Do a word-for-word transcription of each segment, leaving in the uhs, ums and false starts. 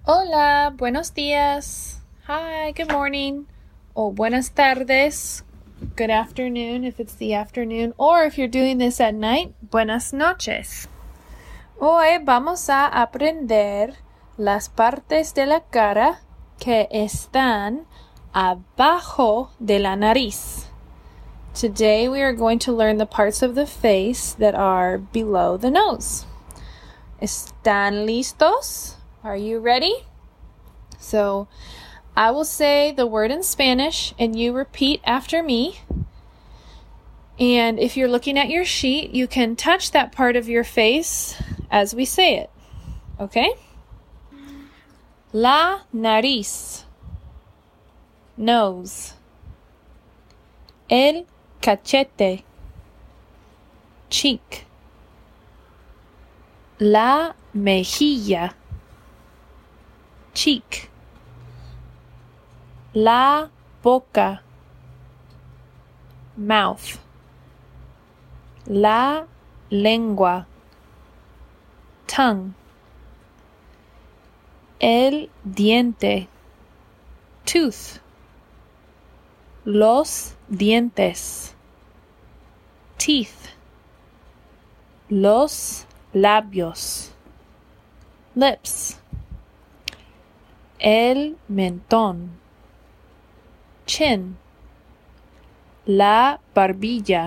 Hola, buenos días. Hi, good morning. Or buenas tardes. Good afternoon if it's the afternoon. Or if you're doing this at night, buenas noches. Hoy vamos a aprender las partes de la cara que están abajo de la nariz. Today we are going to learn the parts of the face that are below the nose. ¿Están listos? Are you ready? So, I will say the word in Spanish and you repeat after me. And if you're looking at your sheet, you can touch that part of your face as we say it. Okay? La nariz. Nose. El cachete. Cheek. La mejilla. Cheek. La boca. Mouth. La lengua. Tongue. El diente. Tooth. Los dientes. Teeth. Los labios. Lips. El mentón. Chin. La barbilla.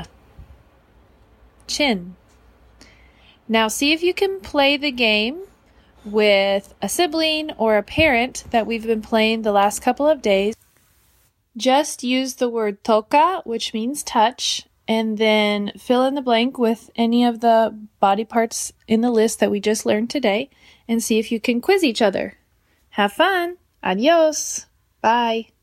Chin. Now see if you can play the game with a sibling or a parent that we've been playing the last couple of days. Just use the word toca, which means touch, and then fill in the blank with any of the body parts in the list that we just learned today and see if you can quiz each other. Have fun. Adios. Bye.